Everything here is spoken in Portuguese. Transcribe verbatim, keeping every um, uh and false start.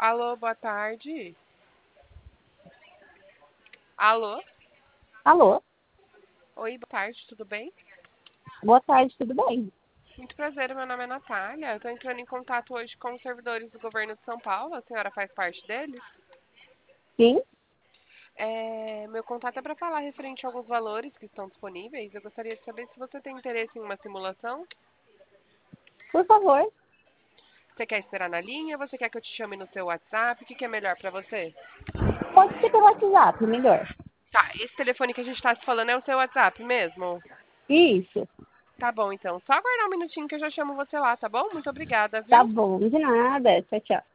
Alô, boa tarde. Alô? Alô, Oi, boa tarde, tudo bem? boa tarde, tudo bem? Muito prazer, meu nome é Natália. Eu tô entrando em contato hoje com os servidores do governo de São Paulo. A senhora faz parte deles? Sim, É, meu contato é para falar referente a alguns valores que estão disponíveis. Eu gostaria de saber se você tem interesse em uma simulação. por favor. Você quer esperar na linha ou você quer que eu te chame no seu WhatsApp? O que que é melhor para você? Pode ser pelo WhatsApp, melhor. Tá, esse telefone que a gente tá se falando é o seu WhatsApp mesmo? Isso, Tá bom, então. Só aguardar um minutinho que eu já chamo você lá, tá bom? Muito obrigada, tá viu? bom, de nada. Tchau, tchau.